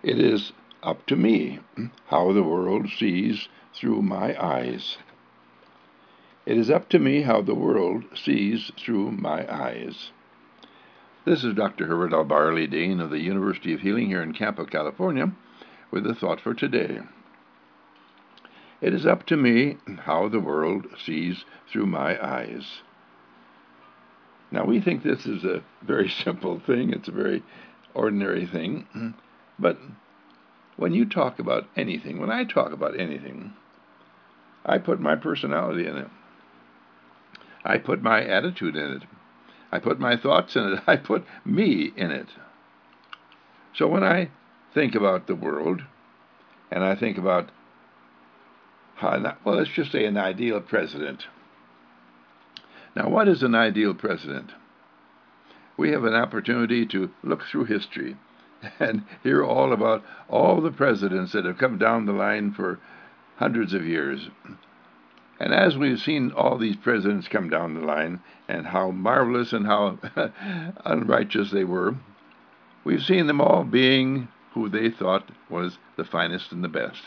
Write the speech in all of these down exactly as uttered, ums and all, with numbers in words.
It is up to me how the world sees through my eyes. It is up to me how the world sees through my eyes. This is Doctor Herbert L. Barley, Dean of the University of Healing here in Campo, California, with a thought for today. It is up to me how the world sees through my eyes. Now, we think this is a very simple thing. It's a very ordinary thing. But when you talk about anything, when I talk about anything, I put my personality in it. I put my attitude in it. I put my thoughts in it. I put me in it. So when I think about the world, and I think about, how, well, let's just say an ideal president. Now, what is an ideal president? We have an opportunity to look through history and hear all about all the presidents that have come down the line for hundreds of years. And as we've seen all these presidents come down the line and how marvelous and how unrighteous they were, we've seen them all being who they thought was the finest and the best.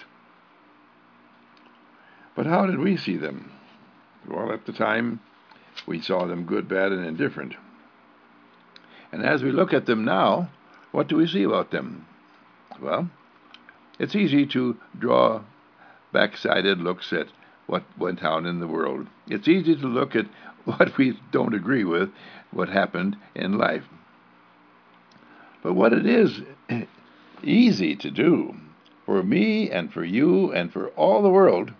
But how did we see them? Well, at the time, we saw them good, bad, and indifferent. And as we look at them now, what do we see about them? Well, it's easy to draw backsided looks at what went on in the world. It's easy to look at what we don't agree with, what happened in life. But what it is easy to do for me and for you and for all the world,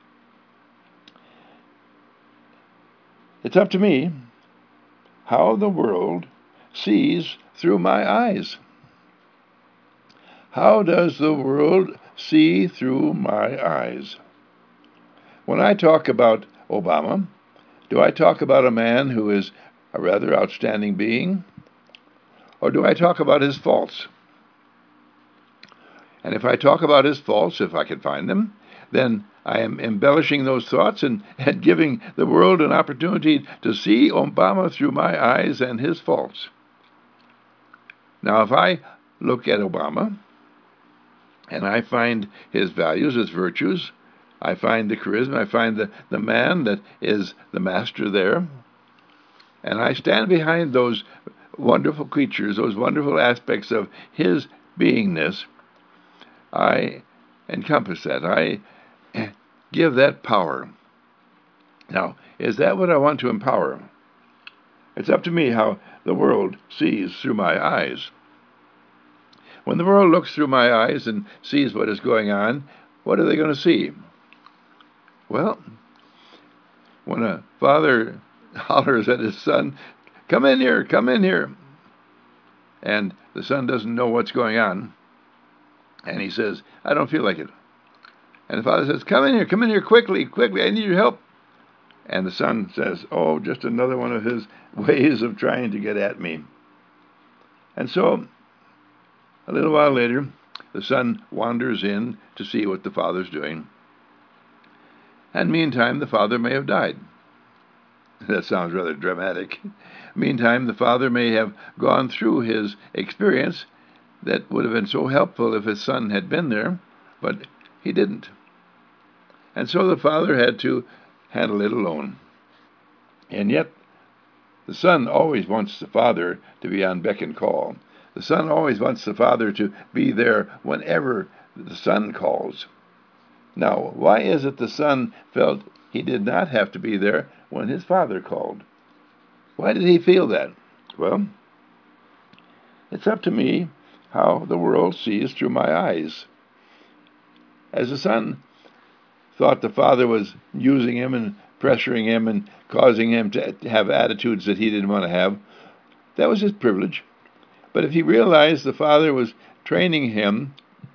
it's up to me how the world sees through my eyes. How does the world see through my eyes? When I talk about Obama, do I talk about a man who is a rather outstanding being? Or do I talk about his faults? And if I talk about his faults, if I can find them, then I am embellishing those thoughts and, and giving the world an opportunity to see Obama through my eyes and his faults. Now, if I look at Obama and I find his values, his virtues, I find the charisma, I find the, the man that is the master there, and I stand behind those wonderful creatures, those wonderful aspects of his beingness, I encompass that. I give that power. Now, is that what I want to empower? It's up to me how the world sees through my eyes. When the world looks through my eyes and sees what is going on, what are they going to see? Well, when a father hollers at his son, "Come in here, come in here," and the son doesn't know what's going on, and he says, "I don't feel like it." And the father says, "Come in here, come in here quickly, quickly, I need your help." And the son says, "Oh, just another one of his ways of trying to get at me." And so, a little while later, the son wanders in to see what the father's doing. And meantime, the father may have died. That sounds rather dramatic. Meantime, the father may have gone through his experience that would have been so helpful if his son had been there, but he didn't. And so the father had to handle it alone. And yet, the son always wants the father to be on beck and call. The son always wants the father to be there whenever the son calls. Now, why is it the son felt he did not have to be there when his father called? Why did he feel that? Well, it's up to me how the world sees through my eyes. As the son thought the father was using him and pressuring him and causing him to have attitudes that he didn't want to have, that was his privilege. But if he realized the father was training him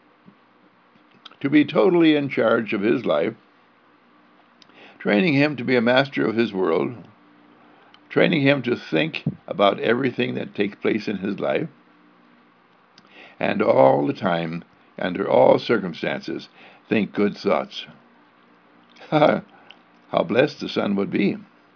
to be totally in charge of his life, training him to be a master of his world, training him to think about everything that takes place in his life, and all the time, under all circumstances, think good thoughts. How blessed the son would be.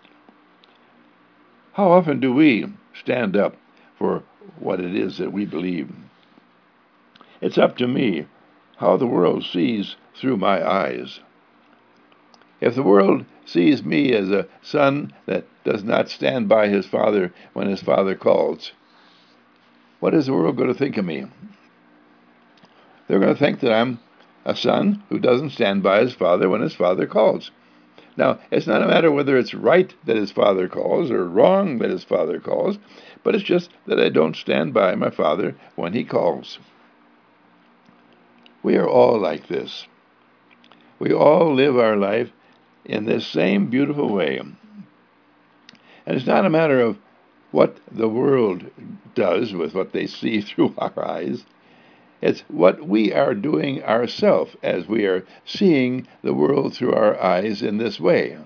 How often do we stand up for what it is that we believe? It's up to me how the world sees through my eyes. If the world sees me as a son that does not stand by his father when his father calls, what is the world going to think of me? They're going to think that I'm a son who doesn't stand by his father when his father calls. Now, it's not a matter whether it's right that his father calls or wrong that his father calls, but it's just that I don't stand by my father when he calls. We are all like this. We all live our life in this same beautiful way. And it's not a matter of what the world does with what they see through our eyes. It's what we are doing ourselves as we are seeing the world through our eyes in this way.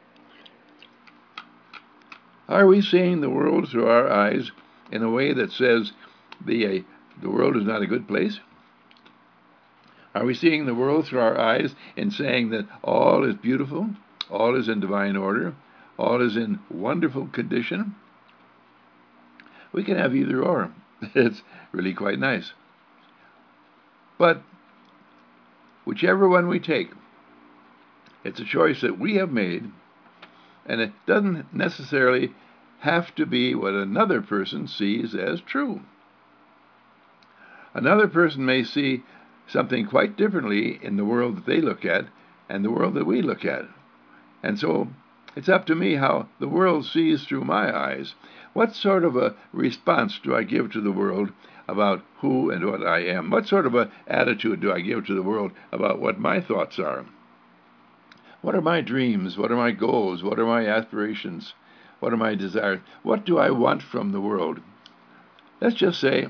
Are we seeing the world through our eyes in a way that says the, uh, the world is not a good place? Are we seeing the world through our eyes and saying that all is beautiful, all is in divine order, all is in wonderful condition? We can have either or. It's really quite nice. But whichever one we take, it's a choice that we have made, and it doesn't necessarily have to be what another person sees as true. Another person may see something quite differently in the world that they look at and the world that we look at. And so it's up to me how the world sees through my eyes. What sort of a response do I give to the world about who and what I am? What sort of an attitude do I give to the world about what my thoughts are? What are my dreams? What are my goals? What are my aspirations? What are my desires? What do I want from the world? Let's just say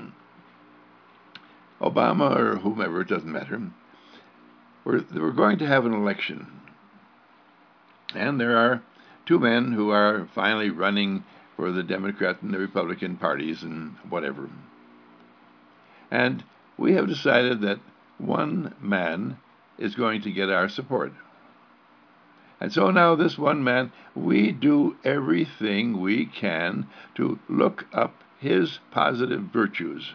Obama or whomever, it doesn't matter. We're, we're going to have an election. And there are two men who are finally running for the Democrat and the Republican parties and whatever. And we have decided that one man is going to get our support. And so now this one man, we do everything we can to look up his positive virtues.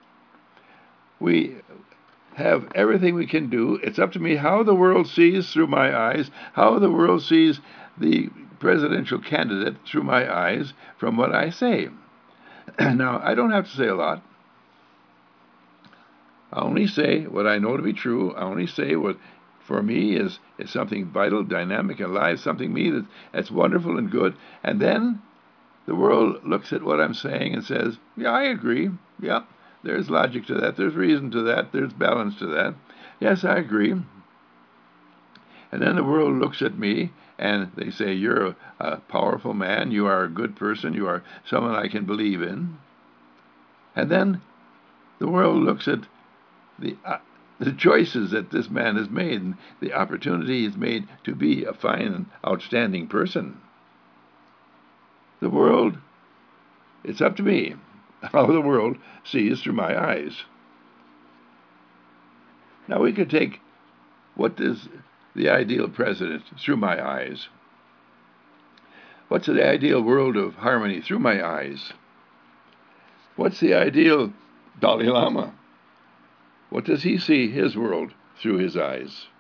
We have everything we can do. It's up to me how the world sees through my eyes, how the world sees the presidential candidate through my eyes from what I say. Now, I don't have to say a lot. I only say what I know to be true. I only say what, for me, is, is something vital, dynamic, and alive, something me that's, that's wonderful and good. And then the world looks at what I'm saying and says, yeah, I agree. Yeah, there's logic to that. There's reason to that. There's balance to that. Yes, I agree. And then the world looks at me and they say, you're a, a powerful man. You are a good person. You are someone I can believe in. And then the world looks at the uh, the choices that this man has made and the opportunity he's made to be a fine and outstanding person. The world, it's up to me how the world sees through my eyes. Now we could take what is the ideal president through my eyes. What's the ideal world of harmony through my eyes? What's the ideal Dalai Lama? What does he see his world through his eyes?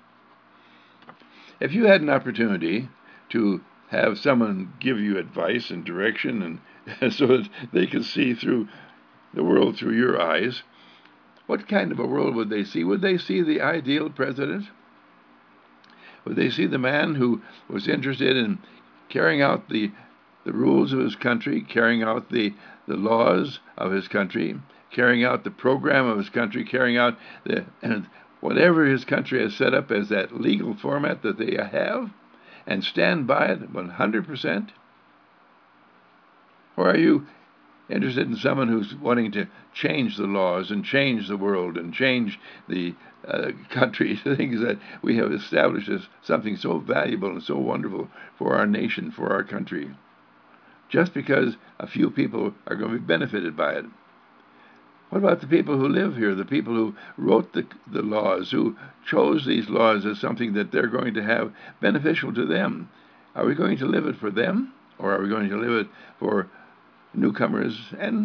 If you had an opportunity to have someone give you advice and direction and so that they could see through the world through your eyes, what kind of a world would they see? Would they see the ideal president? Would they see the man who was interested in carrying out the, the rules of his country, carrying out the, the laws of his country, carrying out the program of his country, carrying out the and whatever his country has set up as that legal format that they have, and stand by it one hundred percent? Or are you interested in someone who's wanting to change the laws and change the world and change the uh, country, things that we have established as something so valuable and so wonderful for our nation, for our country, just because a few people are going to be benefited by it? What about the people who live here, the people who wrote the, the laws, who chose these laws as something that they're going to have beneficial to them? Are we going to live it for them, or are we going to live it for newcomers and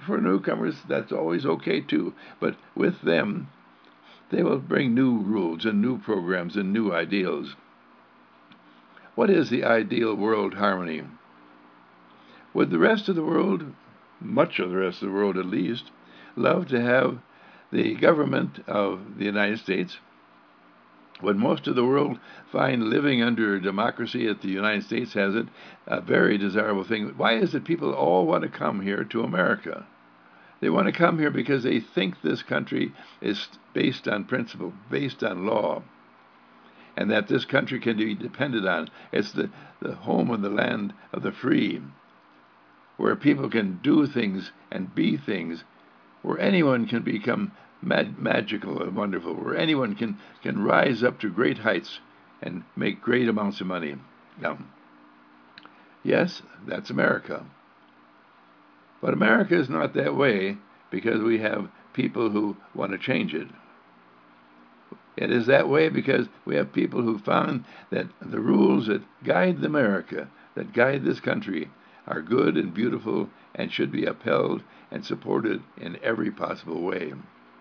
for newcomers, that's always okay too. But with them, they will bring new rules and new programs and new ideals. What is the ideal world harmony? Would the rest of the world, much of the rest of the world at least, love to have the government of the United States? Would most of the world find living under democracy as the United States has it a very desirable thing? Why is it people all want to come here to America? They want to come here because they think this country is based on principle, based on law, and that this country can be depended on. It's the, the home and the land of the free, where people can do things and be things, where anyone can become mag- magical and wonderful, where anyone can, can rise up to great heights and make great amounts of money. Now, yes, that's America. But America is not that way because we have people who want to change it. It is that way because we have people who found that the rules that guide America, that guide this country, are good and beautiful and should be upheld and supported in every possible way.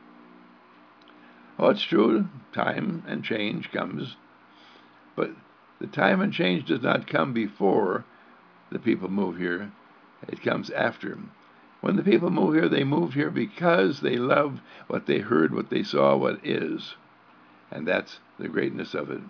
Oh, it's true, time and change comes, but the time and change does not come before the people move here. It comes after. When the people move here, they move here because they love what they heard, what they saw, what is. And that's the greatness of it.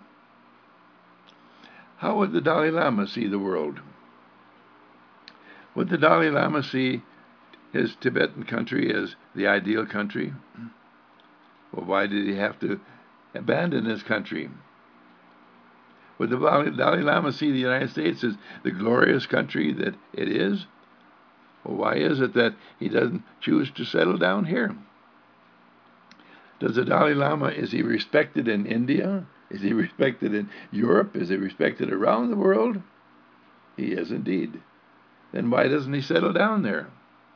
How would the Dalai Lama see the world? Would the Dalai Lama see his Tibetan country as the ideal country? Well, why did he have to abandon his country? Would the Dalai Lama see the United States as the glorious country that it is? Well, why is it that he doesn't choose to settle down here? Does the Dalai Lama, is he respected in India? Is he respected in Europe? Is he respected around the world? He is indeed. Then why doesn't he settle down there?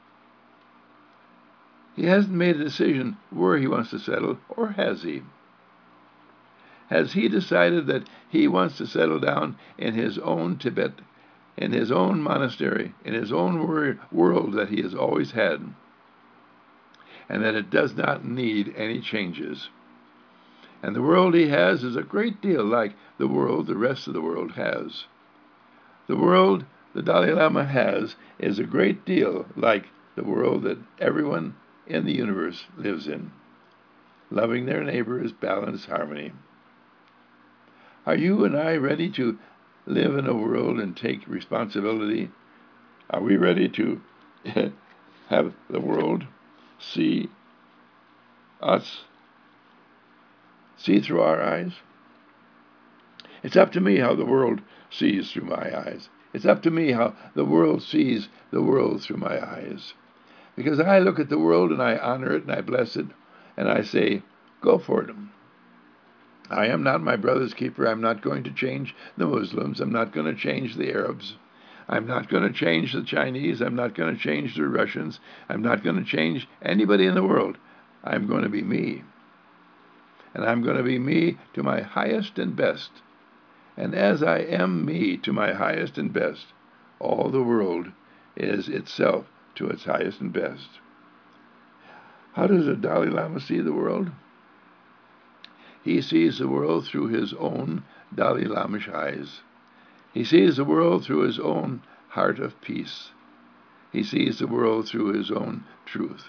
He hasn't made a decision where he wants to settle, or has he? Has he decided that he wants to settle down in his own Tibet, in his own monastery, in his own wor- world that he has always had, and that it does not need any changes? And the world he has is a great deal like the world the rest of the world has. The world the Dalai Lama has is a great deal like the world that everyone in the universe lives in. Loving their neighbor is balanced harmony. Are you and I ready to live in a world and take responsibility? Are we ready to have the world see us, see through our eyes? It's up to me how the world sees through my eyes. It's up to me how the world sees the world through my eyes. Because I look at the world and I honor it and I bless it and I say, go for it. I am not my brother's keeper. I'm not going to change the Muslims. I'm not going to change the Arabs. I'm not going to change the Chinese. I'm not going to change the Russians. I'm not going to change anybody in the world. I'm going to be me. And I'm going to be me to my highest and best. And as I am me to my highest and best, all the world is itself to its highest and best. How does the Dalai Lama see the world? He sees the world through his own Dalai Lamish eyes. He sees the world through his own heart of peace. He sees the world through his own truth.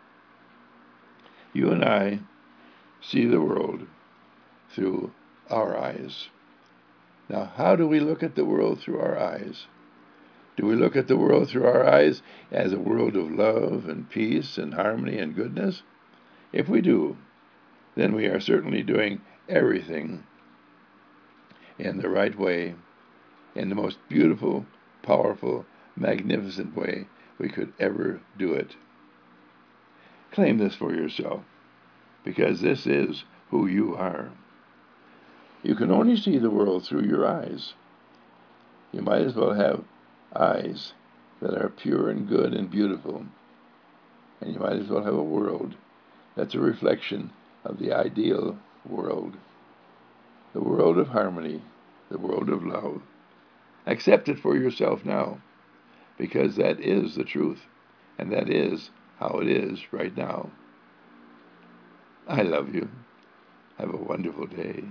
You and I see the world through our eyes. Now, how do we look at the world through our eyes? Do we look at the world through our eyes as a world of love and peace and harmony and goodness? If we do, then we are certainly doing everything in the right way, in the most beautiful, powerful, magnificent way we could ever do it. Claim this for yourself, because this is who you are. You can only see the world through your eyes. You might as well have eyes that are pure and good and beautiful, and you might as well have a world that's a reflection of the ideal world, the world of harmony, the world of love. Accept it for yourself now, because that is the truth, and that is how it is right now. I love you. Have a wonderful day.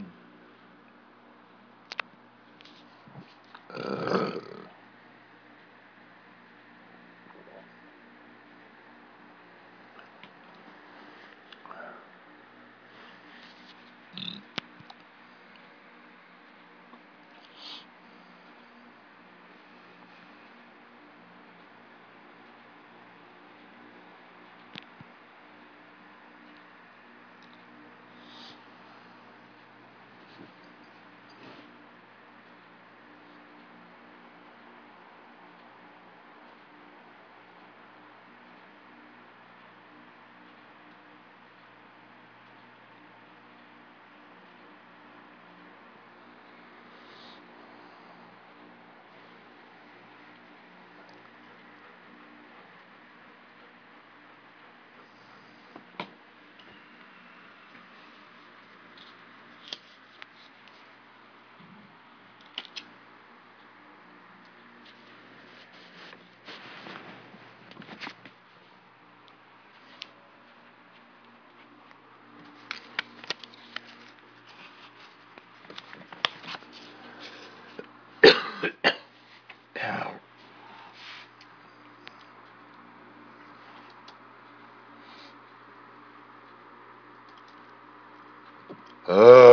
Oh.